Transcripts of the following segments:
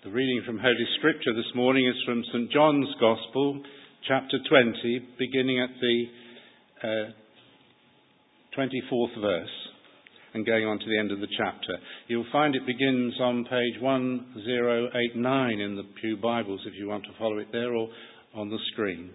The reading from Holy Scripture this morning is from St. John's Gospel, chapter 20, beginning at the 24th verse and going on to the end of the chapter. You'll find it begins on page 1089 in the Pew Bibles if you want to follow it there, or on the screen.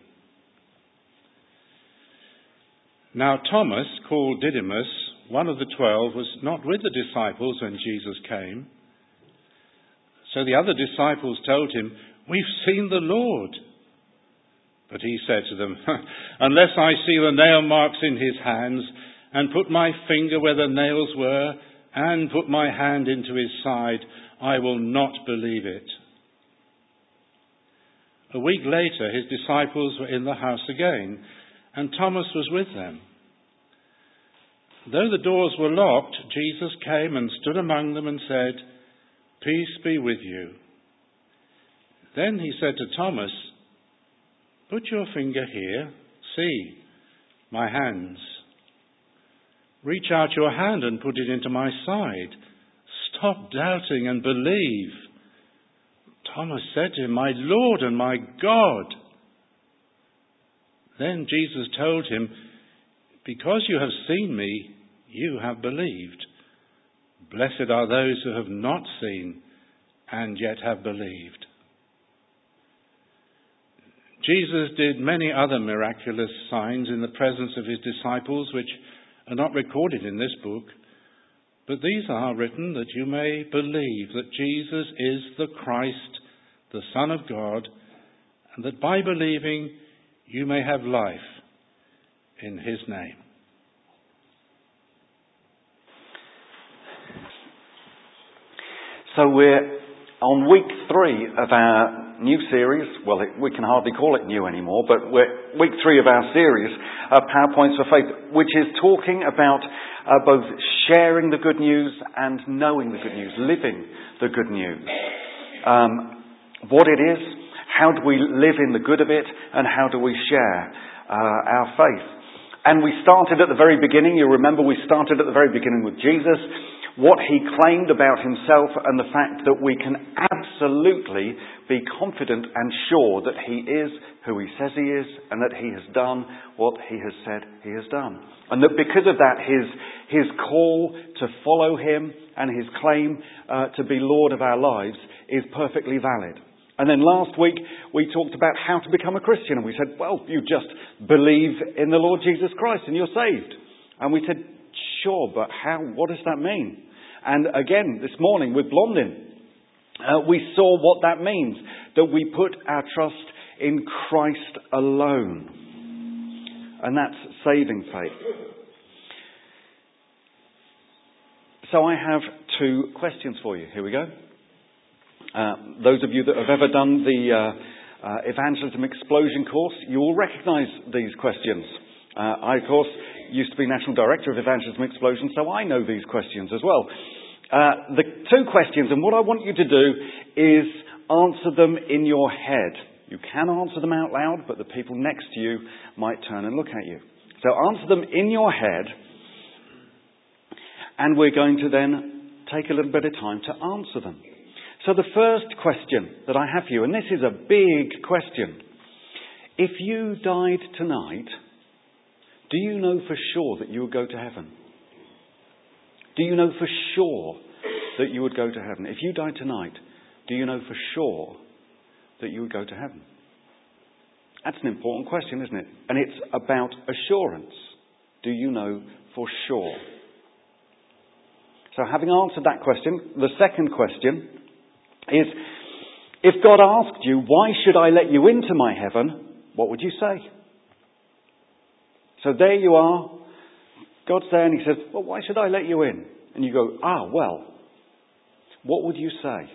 Now Thomas, called Didymus, one of the 12, was not with the disciples when Jesus came. So the other disciples told him, "We've seen the Lord." But he said to them, "Unless I see the nail marks in his hands, and put my finger where the nails were, and put my hand into his side, I will not believe it." A week later, his disciples were in the house again, and Thomas was with them. Though the doors were locked, Jesus came and stood among them and said, "Peace be with you." Then he said to Thomas, "Put your finger here. See, my hands. Reach out your hand and put it into my side. Stop doubting and believe." Thomas said to him, "My Lord and my God." Then Jesus told him, "Because you have seen me, you have believed. Blessed are those who have not seen and yet have believed." Jesus did many other miraculous signs in the presence of his disciples, which are not recorded in this book, but these are written that you may believe that Jesus is the Christ, the Son of God, and that by believing you may have life in his name. So we're on week 3 of our new series. Well, we can hardly call it new anymore, but we're week 3 of our series, PowerPoints for Faith, which is talking about both sharing the good news and knowing the good news, living the good news. What it is, how do we live in the good of it, and how do we share our faith? And we started at the very beginning. You remember we started at the very beginning with Jesus, what he claimed about himself, and the fact that we can absolutely be confident and sure that he is who he says he is, and that he has done what he has said he has done. And that because of that, his call to follow him and his claim to be Lord of our lives is perfectly valid. And then last week, we talked about how to become a Christian. And we said, well, you just believe in the Lord Jesus Christ and you're saved. And we said, sure, but how? What does that mean? And again, this morning with Blondin, we saw what that means. That we put our trust in Christ alone. And that's saving faith. So I have 2 questions for you. Here we go. Those of you that have ever done the Evangelism Explosion course, you will recognise these questions. I, of course, used to be National Director of Evangelism Explosion, so I know these questions as well. The 2 questions, and what I want you to do is answer them in your head. You can answer them out loud, but the people next to you might turn and look at you. So answer them in your head, and we're going to then take a little bit of time to answer them. So the first question that I have for you, and this is a big question. If you died tonight, do you know for sure that you would go to heaven? Do you know for sure that you would go to heaven? If you died tonight, do you know for sure that you would go to heaven? That's an important question, isn't it? And it's about assurance. Do you know for sure? So having answered that question, the second question is, if God asked you, why should I let you into my heaven? What would you say? So there you are. God's there and he says, well, why should I let you in? And you go, well, what would you say?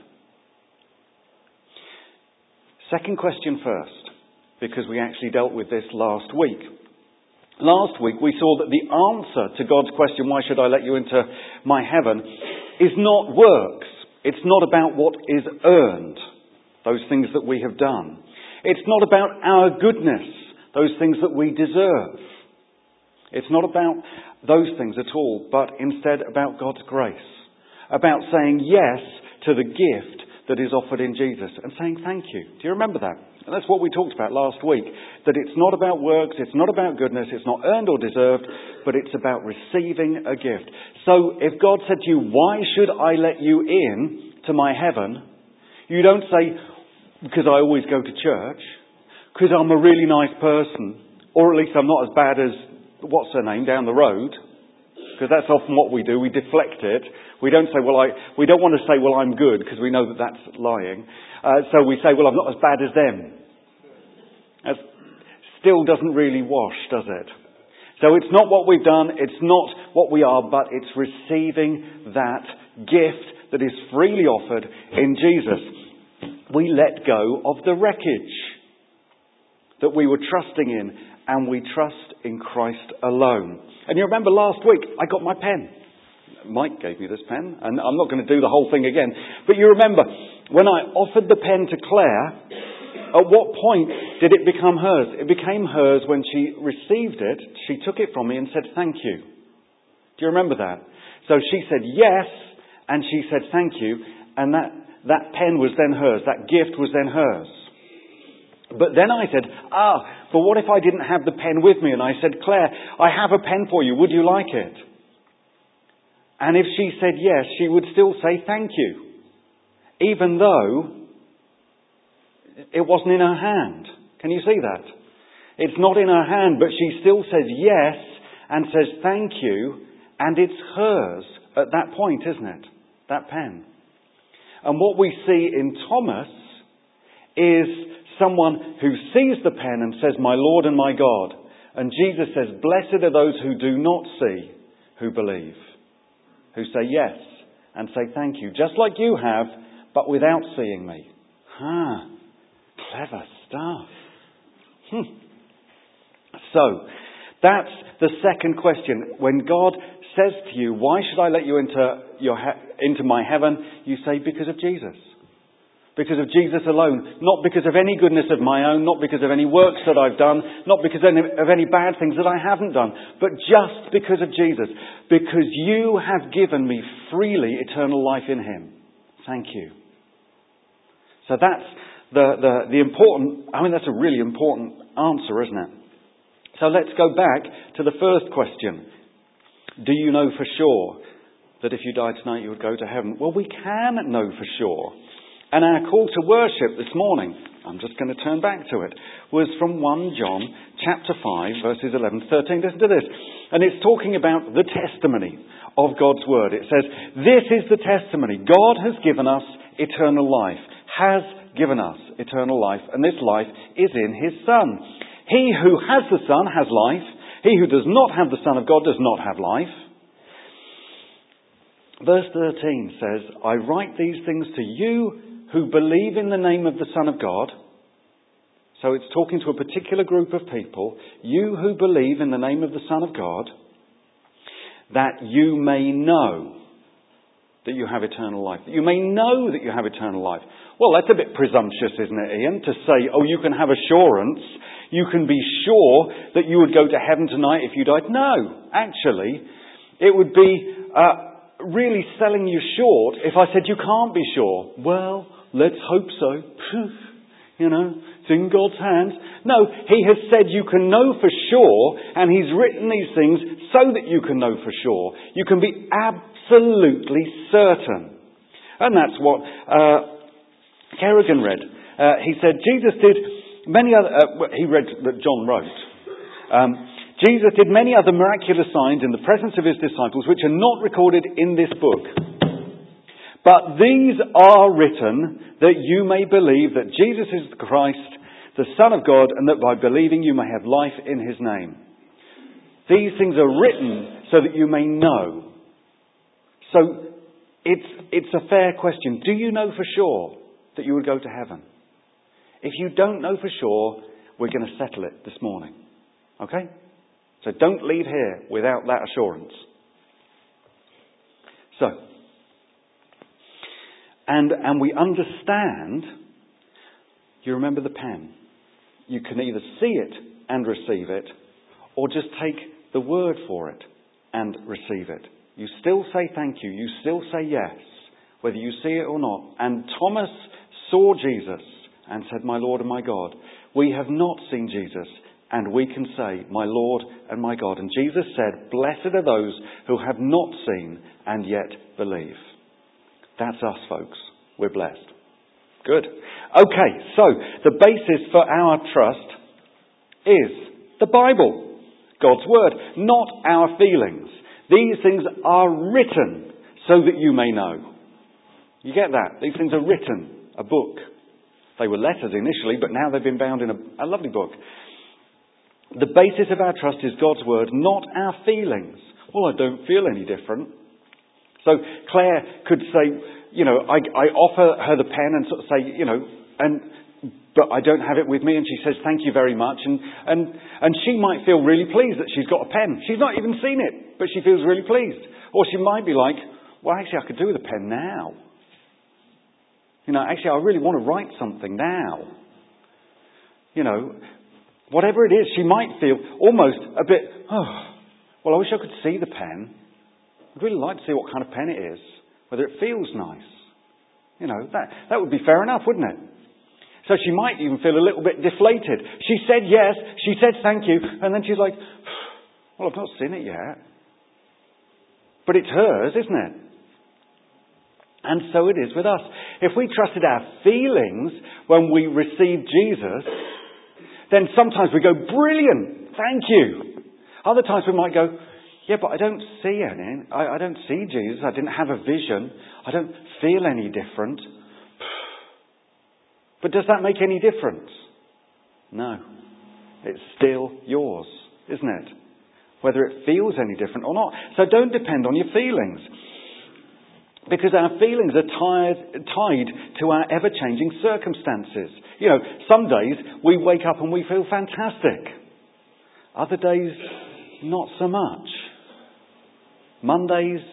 Second question first, because we actually dealt with this last week. Last week we saw that the answer to God's question, why should I let you into my heaven, is not works. It's not about what is earned, those things that we have done. It's not about our goodness, those things that we deserve. It's not about those things at all, but instead about God's grace. About saying yes to the gift that is offered in Jesus and saying thank you. Do you remember that? And that's what we talked about last week. That it's not about works, it's not about goodness, it's not earned or deserved, but it's about receiving a gift. So if God said to you, why should I let you in to my heaven? You don't say, because I always go to church, because I'm a really nice person, or at least I'm not as bad as, what's her name, down the road. Because that's often what we do. We deflect it. We don't say, we don't want to say, well, I'm good, because we know that that's lying. So we say, well, I'm not as bad as them. That still doesn't really wash, does it? So it's not what we've done, it's not what we are, but it's receiving that gift that is freely offered in Jesus. We let go of the wreckage that we were trusting in, and we trust in Christ alone. And you remember last week, I got my pen. Mike gave me this pen, and I'm not going to do the whole thing again. But you remember, when I offered the pen to Claire, at what point did it become hers? It became hers when she received it. She took it from me and said, thank you. Do you remember that? So she said yes, and she said thank you, and that pen was then hers. That gift was then hers. But then I said, but what if I didn't have the pen with me? And I said, Claire, I have a pen for you. Would you like it? And if she said yes, she would still say thank you. Even though it wasn't in her hand. Can you see that? It's not in her hand, but she still says yes and says thank you. And it's hers at that point, isn't it? That pen. And what we see in Thomas is someone who sees the pen and says, my Lord and my God. And Jesus says, blessed are those who do not see, who believe. Who say yes and say thank you. Just like you have, but without seeing me. Clever stuff. So, that's the second question. When God says to you, why should I let you into my heaven? You say, because of Jesus. Because of Jesus alone. Not because of any goodness of my own. Not because of any works that I've done. Not because of any bad things that I haven't done. But just because of Jesus. Because you have given me freely eternal life in Him. Thank you. So that's the important, that's a really important answer, isn't it? So let's go back to the first question. Do you know for sure that if you died tonight you would go to heaven? Well, we can know for sure. And our call to worship this morning, I'm just going to turn back to it, was from 1 John chapter 5 verses 11 to 13. Listen to this. And it's talking about the testimony of God's word. It says, this is the testimony. God has given us eternal life. Has given us eternal life. And this life is in His Son. He who has the Son has life. He who does not have the Son of God does not have life. Verse 13 says, I write these things to you who believe in the name of the Son of God. So it's talking to a particular group of people. You who believe in the name of the Son of God, that you may know that you have eternal life. That you may know that you have eternal life. Well, that's a bit presumptuous, isn't it, Ian? To say, you can have assurance. You can be sure that you would go to heaven tonight if you died. No, actually, it would be really selling you short if I said you can't be sure. Well, let's hope so. It's in God's hands. No, He has said you can know for sure, and He's written these things so that you can know for sure. You can be absolutely certain. And that's what Kerrigan read. He said Jesus did many other... he read that John wrote. Jesus did many other miraculous signs in the presence of His disciples, which are not recorded in this book. But these are written that you may believe that Jesus is the Christ, the Son of God, and that by believing you may have life in His name. These things are written so that you may know. So it's a fair question. Do you know for sure that you would go to heaven? If you don't know for sure, we're going to settle it this morning. Okay? So don't leave here without that assurance. So, and we understand, you remember the pen. You can either see it and receive it, or just take the word for it and receive it. You still say thank you. You still say yes whether you see it or not. And Thomas saw Jesus and said, my Lord and my God. We have not seen Jesus, and we can say, my Lord and my God. And Jesus said, blessed are those who have not seen and yet believe. That's us, folks. We're blessed. Good. Okay, so the basis for our trust is the Bible, God's Word, not our feelings. These things are written so that you may know. You get that? These things are written, a book. They were letters initially, but now they've been bound in a lovely book. The basis of our trust is God's Word, not our feelings. Well, I don't feel any different. So Claire could say, I offer her the pen and sort of say, but I don't have it with me, and she says, thank you very much. And she might feel really pleased that she's got a pen. She's not even seen it, but she feels really pleased. Or she might be like, well, actually, I could do with a pen now. Actually, I really want to write something now. Whatever it is, she might feel almost a bit, well, I wish I could see the pen. I'd really like to see what kind of pen it is, whether it feels nice. That would be fair enough, wouldn't it? So she might even feel a little bit deflated. She said yes, she said thank you, and then she's like, well, I've not seen it yet. But it's hers, isn't it? And so it is with us. If we trusted our feelings when we received Jesus, then sometimes we go, brilliant, thank you. Other times we might go, yeah, but I don't see any. I don't see Jesus. I didn't have a vision. I don't feel any different. But does that make any difference? No. It's still yours, isn't it? Whether it feels any different or not. So don't depend on your feelings. Because our feelings are tied to our ever-changing circumstances. Some days we wake up and we feel fantastic. Other days, not so much. Mondays,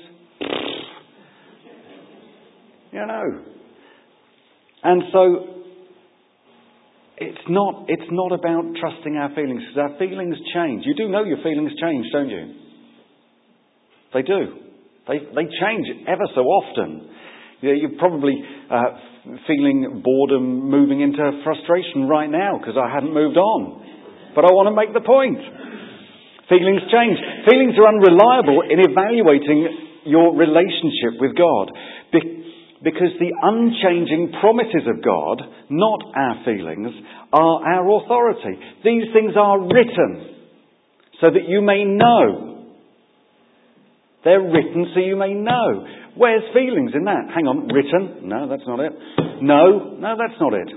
And so, it's not about trusting our feelings, because our feelings change. You do know your feelings change, don't you? They do. They change ever so often. You're probably feeling boredom moving into frustration right now because I hadn't moved on. But I want to make the point. Feelings change. Feelings are unreliable in evaluating your relationship with God. Because the unchanging promises of God, not our feelings, are our authority. These things are written so that you may know. They're written so you may know. Where's feelings in that? Hang on, written? No, that's not it. No, that's not it.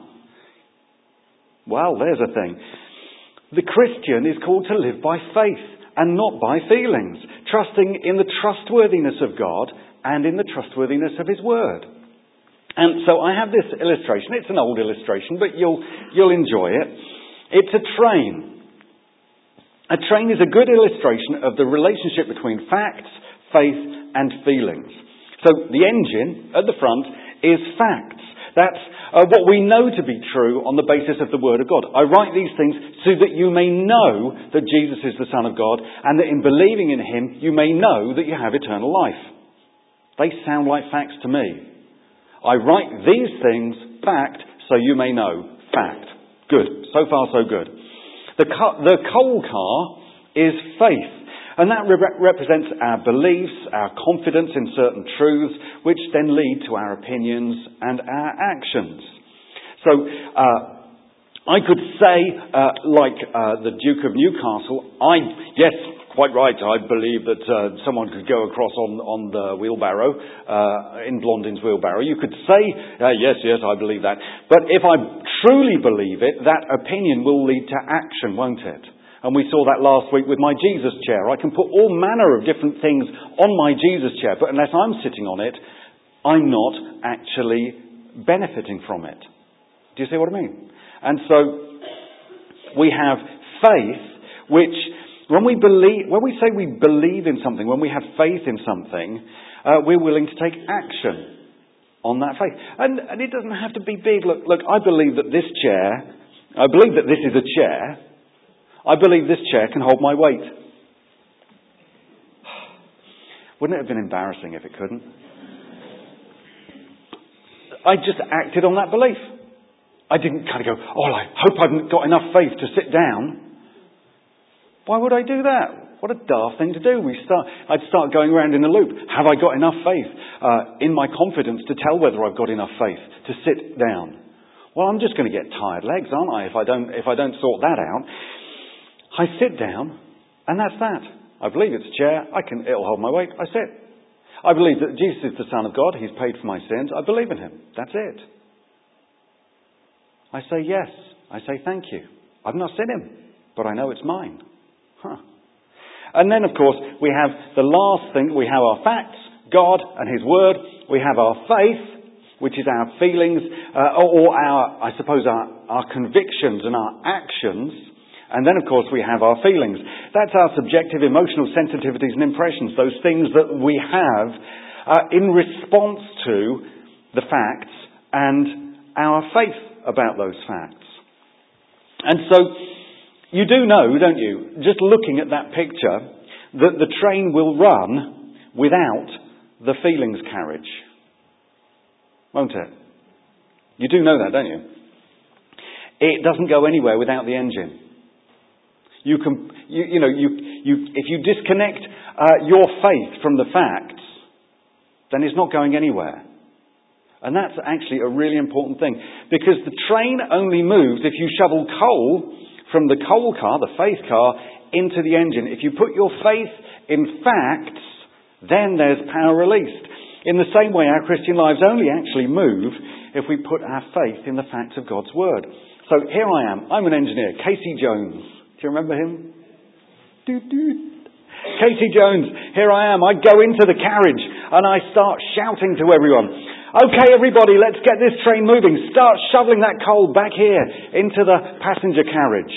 Well, there's a thing. The Christian is called to live by faith and not by feelings, trusting in the trustworthiness of God and in the trustworthiness of His Word. And so I have this illustration. It's an old illustration, but you'll enjoy it. It's a train. A train is a good illustration of the relationship between facts, faith, and feelings. So the engine at the front is facts. That's what we know to be true on the basis of the Word of God. I write these things so that you may know that Jesus is the Son of God, and that in believing in Him, you may know that you have eternal life. They sound like facts to me. I write these things, fact, so you may know, fact. Good. So far, so good. The coal car is faith. And that represents our beliefs, our confidence in certain truths, which then lead to our opinions and our actions. So, I could say, like the Duke of Newcastle, yes, quite right, I believe that someone could go across on the wheelbarrow, in Blondin's wheelbarrow. You could say, yes, I believe that. But if I truly believe it, that opinion will lead to action, won't it? And we saw that last week with my Jesus chair. I can put all manner of different things on my Jesus chair, but unless I'm sitting on it, I'm not actually benefiting from it. Do you see what I mean? And so we have faith, which when we say we believe in something, when we have faith in something, we're willing to take action on that faith. And it doesn't have to be big. Look, I believe that this is a chair. I believe this chair can hold my weight. Wouldn't it have been embarrassing if it couldn't? I just acted on that belief. I didn't kind of go, I hope I've got enough faith to sit down. Why would I do that? What a daft thing to do. I'd start going around in a loop. Have I got enough faith in my confidence to tell whether I've got enough faith to sit down? Well, I'm just going to get tired legs, aren't I, if I don't sort that out. I sit down, and that's that. I believe it's a chair. It'll hold my weight. I sit. I believe that Jesus is the Son of God. He's paid for my sins. I believe in him. That's it. I say yes. I say thank you. I've not seen him, but I know it's mine. And then, of course, we have the last thing. We have our facts, God and his word. We have our faith, which is our feelings, or our convictions and our actions. And then, of course, we have our feelings. That's our subjective emotional sensitivities and impressions, those things that we have in response to the facts and our faith about those facts. And so, you do know, don't you, just looking at that picture, that the train will run without the feelings carriage. Won't it? You do know that, don't you? It doesn't go anywhere without the engine. If you disconnect your faith from the facts, then it's not going anywhere. And that's actually a really important thing. Because the train only moves if you shovel coal from the coal car, the faith car, into the engine. If you put your faith in facts, then there's power released. In the same way, our Christian lives only actually move if we put our faith in the facts of God's Word. So here I am. I'm an engineer. Casey Jones. Do you remember him? Casey Jones. Here I am. I go into the carriage and I start shouting to everyone. Okay, everybody, let's get this train moving. Start shoveling that coal back here into the passenger carriage.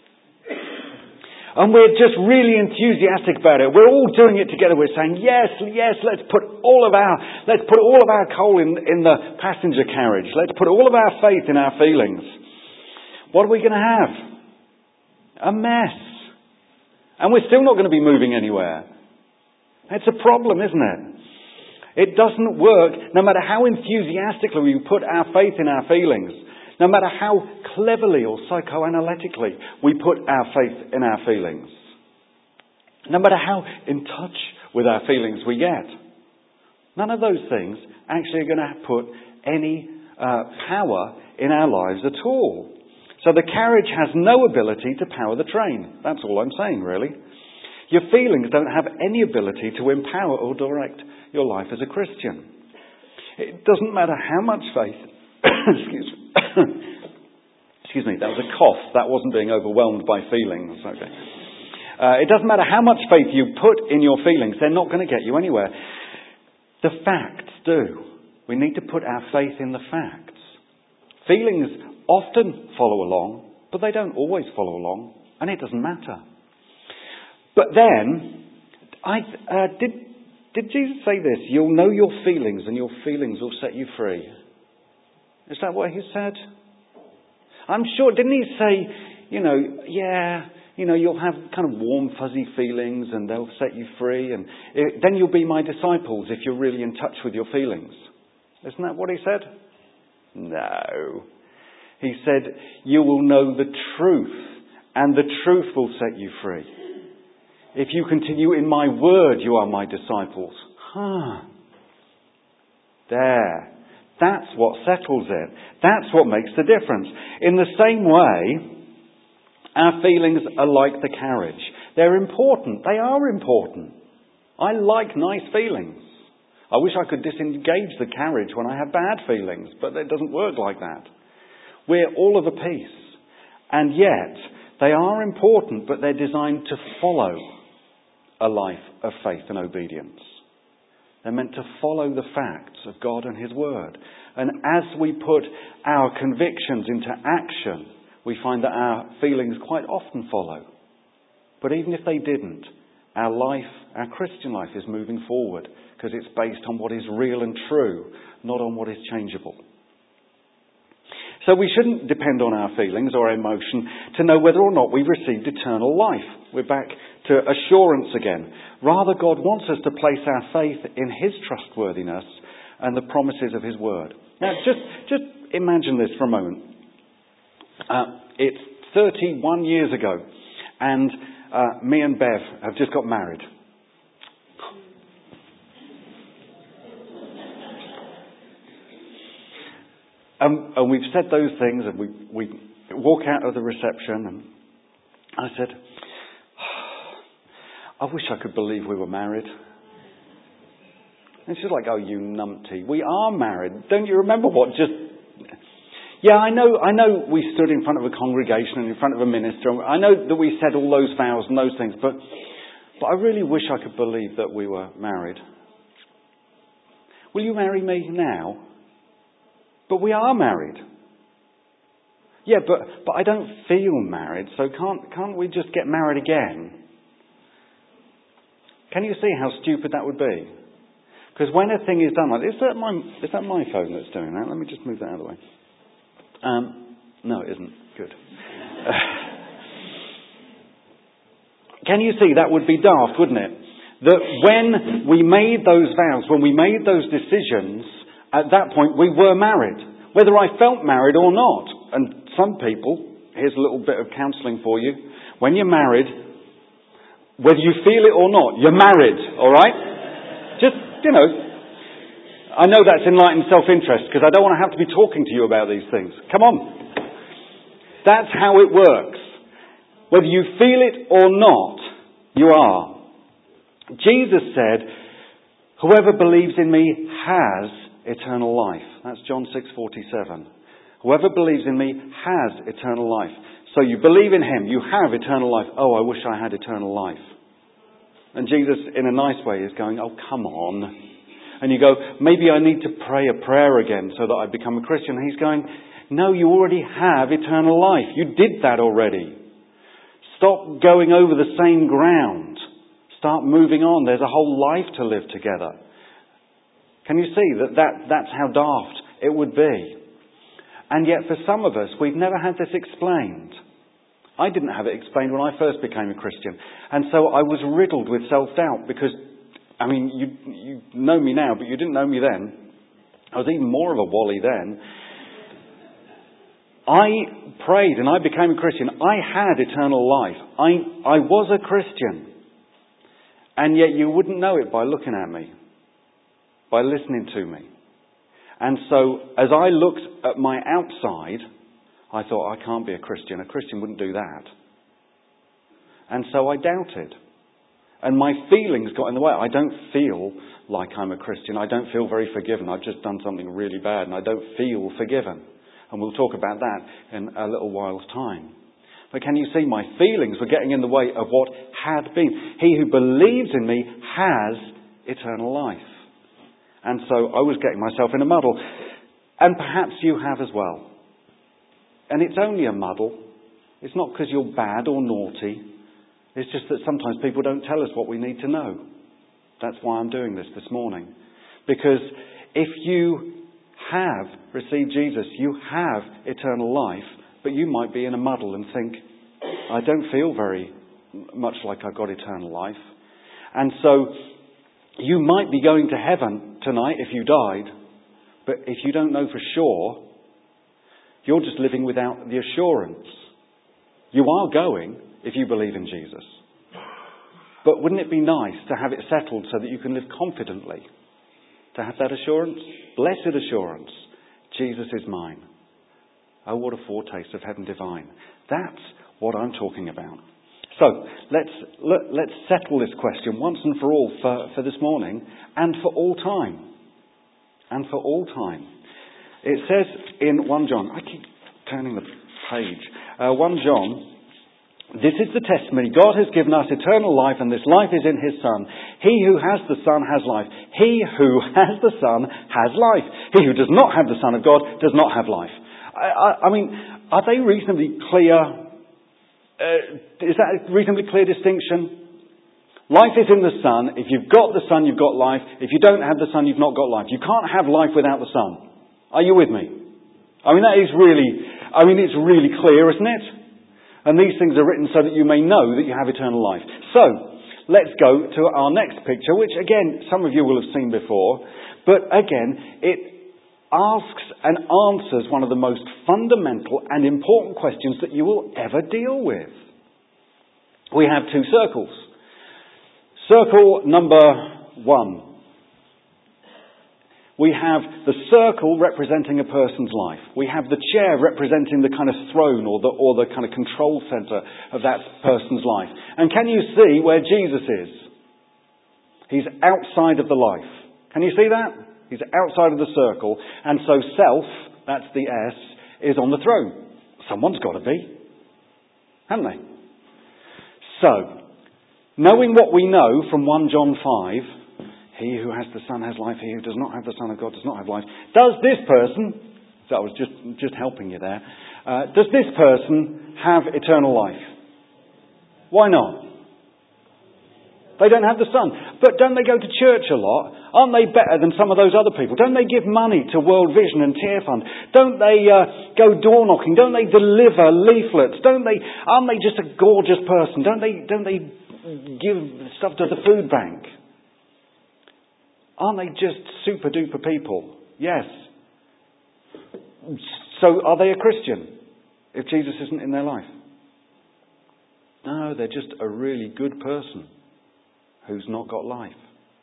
And we're just really enthusiastic about it. We're all doing it together. We're saying, yes, let's put all of our coal in the passenger carriage. Let's put all of our faith in our feelings. What are we going to have? A mess. And we're still not going to be moving anywhere. It's a problem, isn't it? It doesn't work no matter how enthusiastically we put our faith in our feelings. No matter how cleverly or psychoanalytically we put our faith in our feelings. No matter how in touch with our feelings we get. None of those things actually are going to put any power in our lives at all. So the carriage has no ability to power the train. That's all I'm saying, really. Your feelings don't have any ability to empower or direct your life as a Christian. It doesn't matter how much faith... Excuse me, that was a cough. That wasn't being overwhelmed by feelings. Okay. It doesn't matter how much faith you put in your feelings, they're not going to get you anywhere. The facts do. We need to put our faith in the facts. Feelings often follow along, but they don't always follow along, and it doesn't matter. But then, did Jesus say this? You'll know your feelings, and your feelings will set you free. Is that what he said? I'm sure, didn't he say, you'll have kind of warm, fuzzy feelings and they'll set you free and then you'll be my disciples if you're really in touch with your feelings. Isn't that what he said? No. He said, you will know the truth and the truth will set you free. If you continue in my word, you are my disciples. There. That's what settles it. That's what makes the difference. In the same way, our feelings are like the carriage. They're important. They are important. I like nice feelings. I wish I could disengage the carriage when I have bad feelings, but it doesn't work like that. We're all of a piece. And yet, they are important, but they're designed to follow a life of faith and obedience. They're meant to follow the facts of God and his word. And as we put our convictions into action, we find that our feelings quite often follow. But even if they didn't, our Christian life is moving forward because it's based on what is real and true, not on what is changeable. So we shouldn't depend on our feelings or emotion to know whether or not we've received eternal life. We're back to assurance again. Rather, God wants us to place our faith in his trustworthiness and the promises of his word. Now, just imagine this for a moment. It's 31 years ago, and me and Bev have just got married. And we've said those things, and we walk out of the reception, and I said, I wish I could believe we were married. And she's like, oh, you numpty. We are married. Don't you remember what just... Yeah, I know we stood in front of a congregation and in front of a minister. I know that we said all those vows and those things, but I really wish I could believe that we were married. Will you marry me now? But we are married. Yeah, but I don't feel married, so can't we just get married again? Can you see how stupid that would be? Because when a thing is done like this, is that my phone that's doing that? Let me just move that out of the way. No, it isn't. Good. Can you see that would be daft, wouldn't it? That when we made those vows, when we made those decisions, at that point we were married. Whether I felt married or not. And some people, here's a little bit of counselling for you. When you're married, whether you feel it or not, you're married, alright? Just, I know that's enlightened self-interest because I don't want to have to be talking to you about these things. Come on. That's how it works. Whether you feel it or not, you are. Jesus said, whoever believes in me has eternal life. That's John 6:47. Whoever believes in me has eternal life. So you believe in him, you have eternal life. Oh, I wish I had eternal life. And Jesus, in a nice way, is going, oh, come on. And you go, maybe I need to pray a prayer again so that I become a Christian. And he's going, no, you already have eternal life. You did that already. Stop going over the same ground. Start moving on. There's a whole life to live together. Can you see that's how daft it would be? And yet for some of us, we've never had this explained. I didn't have it explained when I first became a Christian. And so I was riddled with self-doubt because, you know me now, but you didn't know me then. I was even more of a wally then. I prayed and I became a Christian. I had eternal life. I was a Christian. And yet you wouldn't know it by looking at me, by listening to me. And so as I looked at my outside, I thought, I can't be a Christian. A Christian wouldn't do that. And so I doubted. And my feelings got in the way. I don't feel like I'm a Christian. I don't feel very forgiven. I've just done something really bad and I don't feel forgiven. And we'll talk about that in a little while's time. But can you see my feelings were getting in the way of what had been? He who believes in me has eternal life. And so I was getting myself in a muddle. And perhaps you have as well. And it's only a muddle. It's not because you're bad or naughty. It's just that sometimes people don't tell us what we need to know. That's why I'm doing this morning. Because if you have received Jesus, you have eternal life, but you might be in a muddle and think, I don't feel very much like I've got eternal life. And so you might be going to heaven tonight if you died, but if you don't know for sure, you're just living without the assurance. You are going if you believe in Jesus. But wouldn't it be nice to have it settled so that you can live confidently? To have that assurance? Blessed assurance. Jesus is mine. Oh, what a foretaste of heaven divine. That's what I'm talking about. So, let's settle this question once and for all for this morning and for all time. And for all time. It says in 1 John, I keep turning the page, 1 John, this is the testimony. God has given us eternal life and this life is in his Son. He who has the Son has life. He who has the Son has life. He who does not have the Son of God does not have life. I mean, are they reasonably clear? Is that a reasonably clear distinction? Life is in the Son. If you've got the Son, you've got life. If you don't have the Son, you've not got life. You can't have life without the Son. Are you with me? I mean, it's really clear, isn't it? And these things are written so that you may know that you have eternal life. So, let's go to our next picture, which again, some of you will have seen before. But again, it asks and answers one of the most fundamental and important questions that you will ever deal with. We have two circles. Circle number 1. We have the circle representing a person's life. We have the chair representing the kind of throne or the kind of control centre of that person's life. And can you see where Jesus is? He's outside of the life. Can you see that? He's outside of the circle. And so self, that's the S, is on the throne. Someone's got to be. Haven't they? So, knowing what we know from 1 John 5, he who has the Son has life, he who does not have the Son of God does not have life. Does this person, so I was just helping you there, does this person have eternal life? Why not? They don't have the Son. But don't they go to church a lot? Aren't they better than some of those other people? Don't they give money to World Vision and Tear Fund? Don't they go door knocking? Don't they deliver leaflets? Aren't they just a gorgeous person? Don't they give stuff to the food bank? Aren't they just super duper people? Yes. So are they a Christian if Jesus isn't in their life? No, they're just a really good person who's not got life.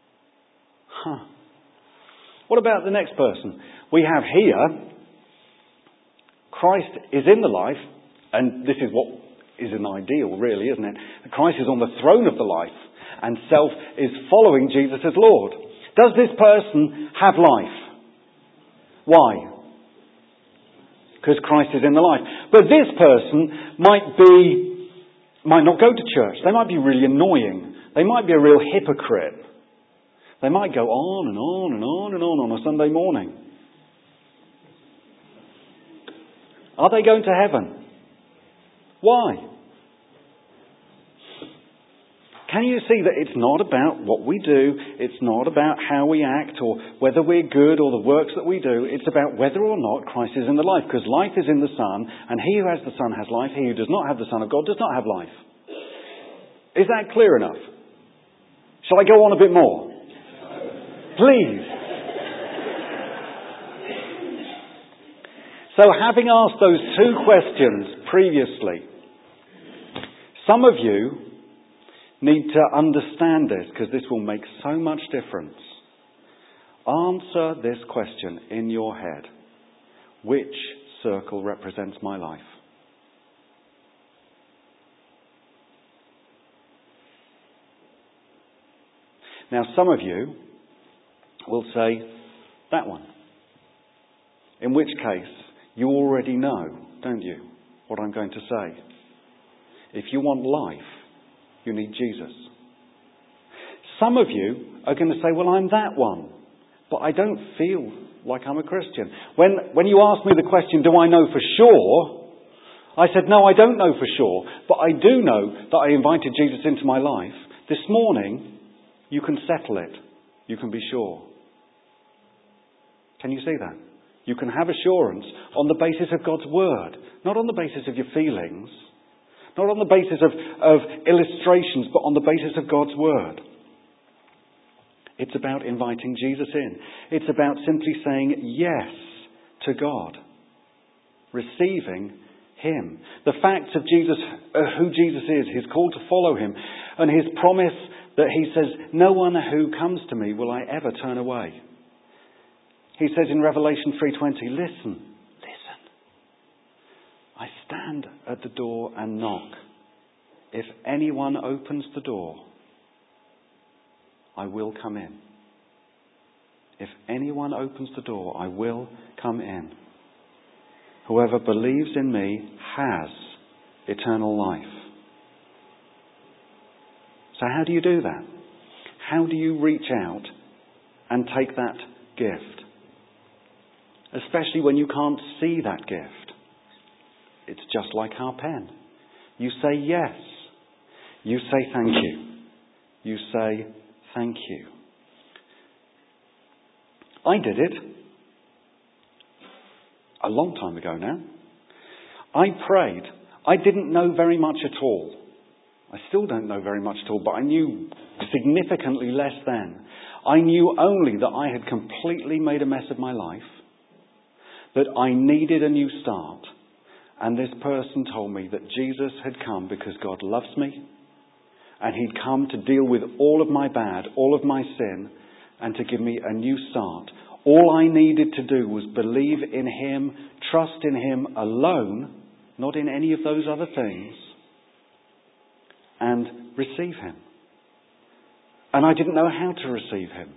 What about the next person? We have here, Christ is in the life, and this is what is an ideal, really, isn't it? Christ is on the throne of the life, and self is following Jesus as Lord. Does this person have life? Why? Because Christ is in the life. But this person might not go to church. They might be really annoying. They might be a real hypocrite. They might go on and on and on and on a Sunday morning. Are they going to heaven? Why? Can you see that it's not about what we do, it's not about how we act or whether we're good or the works that we do, it's about whether or not Christ is in the life, because life is in the Son, and he who has the Son has life, he who does not have the Son of God does not have life. Is that clear enough? Shall I go on a bit more? Please. So having asked those two questions previously, some of you need to understand this because this will make so much difference. Answer this question in your head. Which circle represents my life? Now, some of you will say, that one. In which case, you already know, don't you, what I'm going to say. If you want life, you need Jesus. Some of you are going to say, well, I'm that one, but I don't feel like I'm a Christian. When you asked me the question, do I know for sure? I said, no, I don't know for sure, but I do know that I invited Jesus into my life. This morning, you can settle it. You can be sure. Can you see that? You can have assurance on the basis of God's Word, not on the basis of your feelings, not on the basis of illustrations, but on the basis of God's Word. It's about inviting Jesus in. It's about simply saying yes to God, receiving Him. The facts of Jesus, who Jesus is, His call to follow Him, and His promise that He says, no one who comes to me will I ever turn away. He says in Revelation 3:20, listen. I stand at the door and knock. If anyone opens the door, I will come in. If anyone opens the door, I will come in. Whoever believes in me has eternal life. So how do you do that? How do you reach out and take that gift? Especially when you can't see that gift. It's just like our pen. You say yes. You say thank you. You say thank you. I did it a long time ago now. I prayed. I didn't know very much at all. I still don't know very much at all, but I knew significantly less then. I knew only that I had completely made a mess of my life, that I needed a new start, and this person told me that Jesus had come because God loves me, and he'd come to deal with all of my bad, all of my sin, and to give me a new start. All I needed to do was believe in him, trust in him alone, not in any of those other things, and receive him. And I didn't know how to receive him.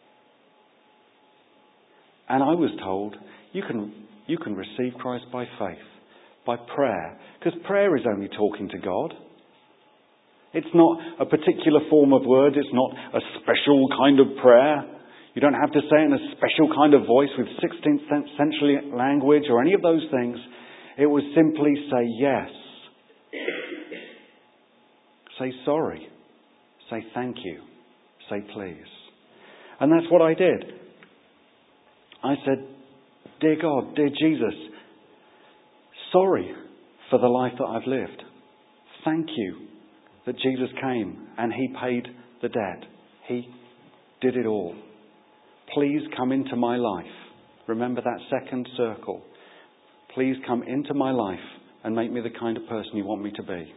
And I was told, you can receive Christ by faith, by prayer. Because prayer is only talking to God. It's not a particular form of word. It's not a special kind of prayer. You don't have to say it in a special kind of voice with 16th century language or any of those things. It was simply say yes. Say sorry. Say thank you. Say please. And that's what I did. I said, dear God, dear Jesus, sorry for the life that I've lived. Thank you that Jesus came and he paid the debt. He did it all. Please come into my life. Remember that second circle. Please come into my life and make me the kind of person you want me to be.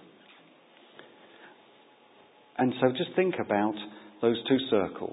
And so just think about those two circles.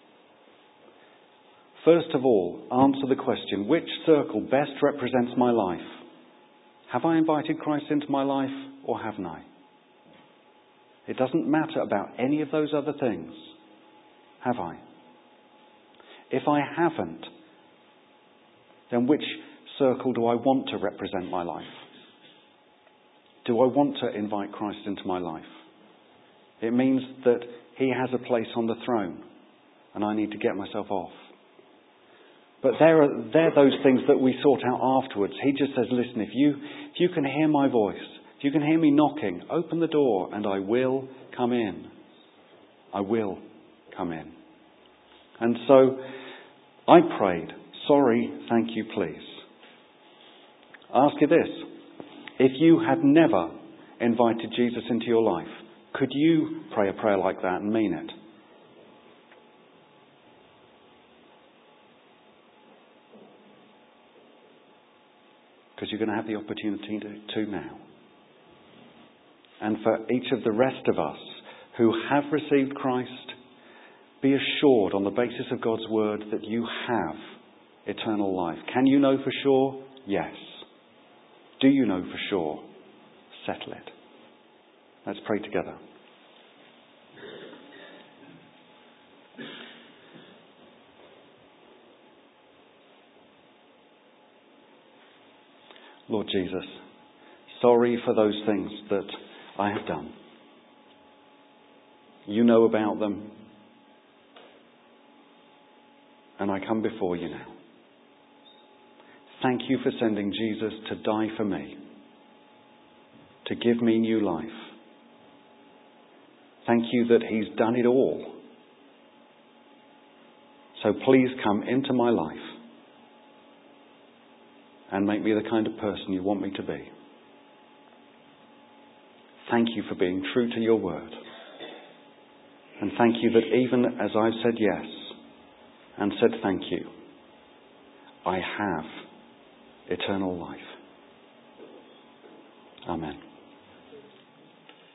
First of all, answer the question, which circle best represents my life? Have I invited Christ into my life or haven't I? It doesn't matter about any of those other things. Have I? If I haven't, then which circle do I want to represent my life? Do I want to invite Christ into my life? It means that he has a place on the throne and I need to get myself off. But they're those things that we sort out afterwards. He just says, listen, if you can hear my voice, if you can hear me knocking, open the door and I will come in. I will come in. And so I prayed, sorry, thank you, please. I ask you this, if you had never invited Jesus into your life, could you pray a prayer like that and mean it? Because you're going to have the opportunity to now. And for each of the rest of us who have received Christ, be assured on the basis of God's word that you have eternal life. Can you know for sure? Yes. Do you know for sure? Settle it. Let's pray together. Lord Jesus, sorry for those things that I have done. You know about them. And I come before you now. Thank you for sending Jesus to die for me, to give me new life. Thank you that he's done it all. So please come into my life and make me the kind of person you want me to be. Thank you for being true to your word. And thank you that even as I've said yes and said thank you, I have eternal life. Amen.